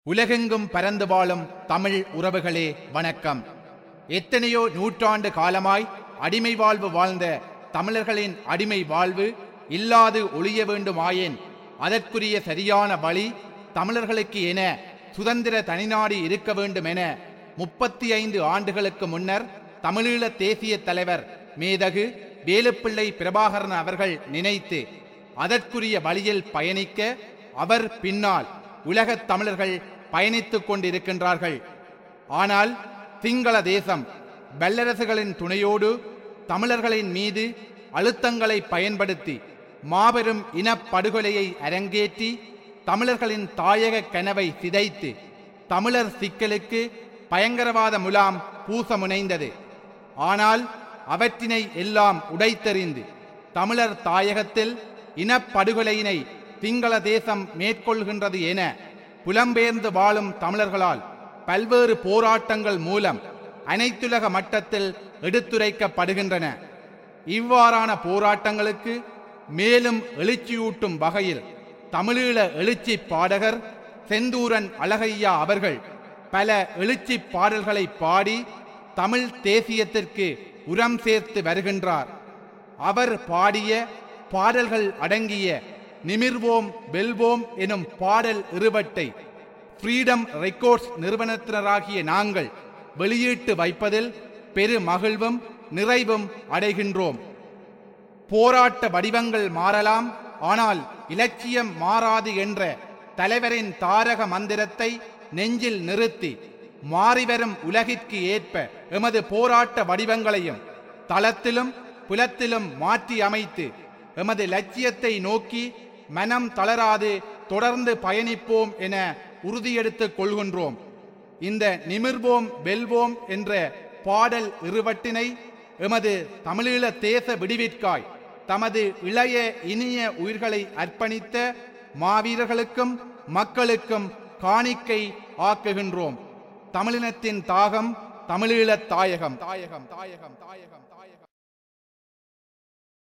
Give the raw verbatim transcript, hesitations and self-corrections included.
உலகெங்கும் பரந்து வாழும் தமிழ் உறவுகளே வணக்கம். எத்தனையோ நூற்றாண்டு காலமாய் அடிமை வாழ்வு வாழ்ந்த தமிழர்களின் அடிமை வாழ்வு இல்லாது ஒழிய வேண்டுமாயேன் அதற்குரிய சரியான வழி தமிழர்களுக்கு என சுதந்திர தனிநாடு இருக்க வேண்டும் என முப்பத்தி ஐந்து ஆண்டுகளுக்கு முன்னர் தமிழீழ தேசிய தலைவர் மேதகு வேலுப்பிள்ளை பிரபாகரன் அவர்கள் நினைத்து அதற்குரிய வழியில் பயணிக்க அவர் பின்னால் உலகத் தமிழர்கள் பயணித்துக் கொண்டிருக்கின்றார்கள். ஆனால் சிங்கள தேசம் வல்லரசுகளின் துணையோடு தமிழர்களின் மீது அழுத்தங்களை பயன்படுத்தி மாபெரும் இனப்படுகொலையை அரங்கேற்றி தமிழர்களின் தாயக கனவை சிதைத்து தமிழர் சிக்கலுக்கு பயங்கரவாத முலாம் பூச முனைந்தது. ஆனால் அவற்றினை எல்லாம் உடைத்தெறிந்து தமிழர் தாயகத்தில் இனப்படுகொலையினை சிங்கள தேசம் மேற்கொள்கின்றது என புலம்பெயர்ந்து வாழும் தமிழர்களால் பல்வேறு போராட்டங்கள் மூலம் அனைத்துலக மட்டத்தில் எடுத்துரைக்கப்படுகின்றன. இவ்வாறான போராட்டங்களுக்கு மேலும் எழுச்சியூட்டும் வகையில் தமிழீழ எழுச்சி பாடகர் செந்தூரன் அழகையா அவர்கள் பல எழுச்சி பாடல்களை பாடி தமிழ் தேசியத்திற்கு உரம் சேர்த்து வருகின்றார். அவர் பாடிய பாடல்கள் அடங்கிய நிமிர்வோம் வெல்வோம் எனும் பாடல் இருவட்டை ஃப்ரீடம் ரெக்கார்ட்ஸ் நிறுவனத்தினராகிய நாங்கள் வெளியிட்டு வைப்பதில் பெரு மகிழ்வும் நிறைவும் அடைகின்றோம். போராட்ட வடிவங்கள் மாறலாம், ஆனால் இலட்சியம் மாறாது என்ற தலைவரின் தாரக மந்திரத்தை நெஞ்சில் நிறுத்தி மாறிவரும் உலகிற்கு ஏற்ப எமது போராட்ட வடிவங்களையும் தளத்திலும் புலத்திலும் மாற்றி அமைத்து எமது லட்சியத்தை நோக்கி மனம் தளராது தொடர்ந்து பயணிப்போம் என உறுதியெடுத்துக் கொள்கின்றோம். இந்த நிமிர்வோம் வெல்வோம் என்ற பாடல் இருவட்டினை எமது தமிழீழ தேச விடிவிற்காய் தமது இளைய இனிய உயிர்களை அர்ப்பணித்த மாவீரர்களுக்கும் மக்களுக்கும் காணிக்கை ஆக்குகின்றோம். தமிழினத்தின் தாகம் தமிழீழ தாயகம் தாயகம் தாயகம் தாயகம் தாயகம்